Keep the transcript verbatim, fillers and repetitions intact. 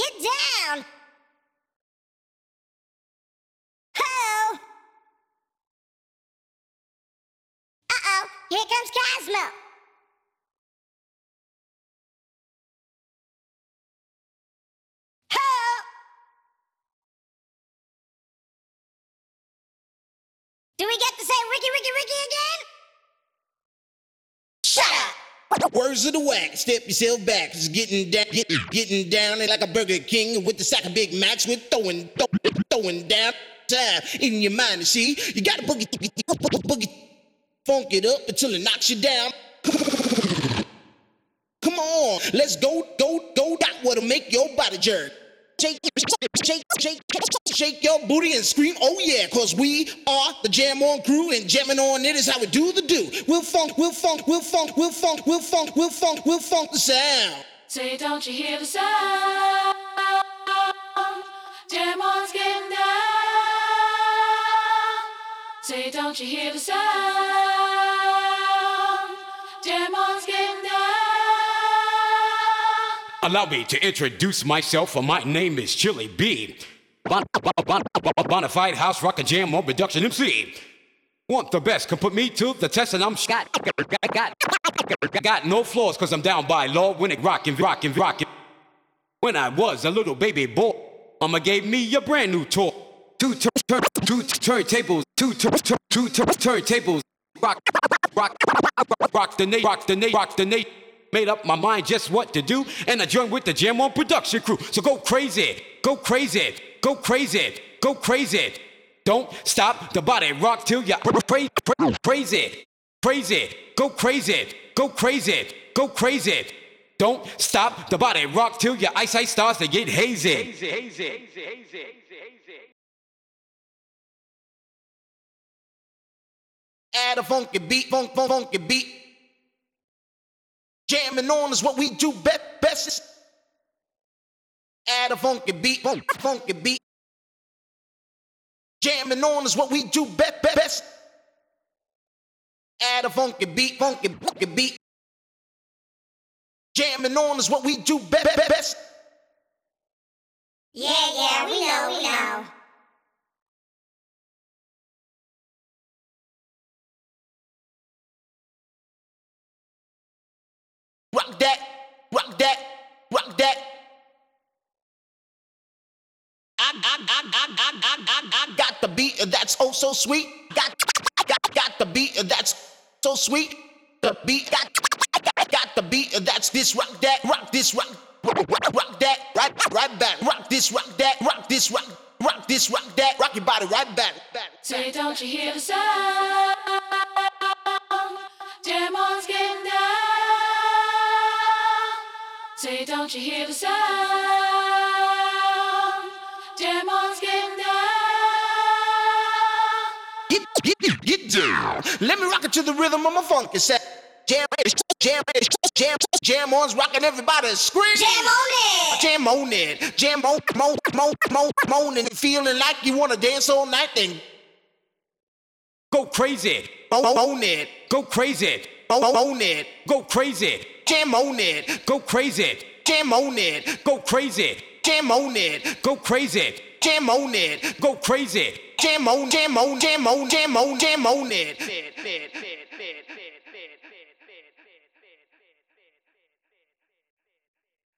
Get down! Ho! Uh-oh, here comes Cosmo. Ho! Do we get to say Ricky, Ricky, Ricky again? Shut up! Words of the whack, step yourself back. It's getting down, get, getting down like a Burger King with the sack of Big Macs. We're throwing, throwing, throwing down time in your mind. You see, you gotta boogie, boogie, boogie, funk it up until it knocks you down. Come on, let's go, go, go. That what'll make your body jerk. Shake, shake, shake, shake your booty and scream, oh yeah, cause we are the Jam On crew, and jamming on it is how we do the do. We'll funk, we'll funk, we'll funk, we'll funk, we'll funk, we'll funk, we'll funk the sound. Say, don't you hear the sound? Jam On's getting down. Say, don't you hear the sound? Jam On's getting down. Allow me to introduce myself, for my name is Chili B. Bon- bon- bon- Bonafide house rocker jam on production M C. Want the best, can put me to the test, and I'm got, got, got, got no flaws, cause I'm down by law when it rockin', rockin', rockin'. When I was a little baby boy, mama gave me a brand new toy. Two turn, turn, two turntables, two turn, turn, two turn, turntables. Rock, rock, rock, rock the nation, rock the nation, rock the nation. Made up my mind just what to do, and I joined with the Jam On production crew. So go crazy, go crazy, go crazy, go crazy. Don't stop the body, rock till you crazy, crazy, crazy. Go crazy, go crazy, go crazy. Don't stop the body, rock till your eyesight starts to get hazy. Hazy, hazy, hazy, hazy, hazy. Add a funky beat, funk, funk, funky beat. Jamming on is what we do be- best. Add a funky beat, funk, funky beat. Jamming on is what we do be- be- best. Add a funky beat, funky, funky beat. Jamming on is what we do be- be- best. Yeah, yeah, we know, we know. Rock that, rock that, rock that. I, I, I, I, I, I, I, I got the beat that's oh so sweet. Got, got, got the beat that's so sweet. The beat got, got, got the beat that's this. Rock that, rock this, rock, rock, rock that, right, right back. Rock this, rock that, rock this, rock, rock this, rock that. Rock your body right back. back. Say, don't you hear the sound? Jam On's getting down. Say, don't you hear the sound? Jam On's getting down. Get, get, get, get down. Let me rock it to the rhythm of my funky set. Jam, jam, jam, jam on's rocking, everybody scream. Jam on it! Jam on it. Jam on, mo, mo, mo, moaning, feeling like you wanna dance all night. Then Go crazy, own it. go crazy, Own it. go crazy, Jam on it. go crazy, Jam on it. go crazy, Jam on it. go crazy, Jam on it. go crazy. Jam on, jam on, jam on, jam on, jam on it.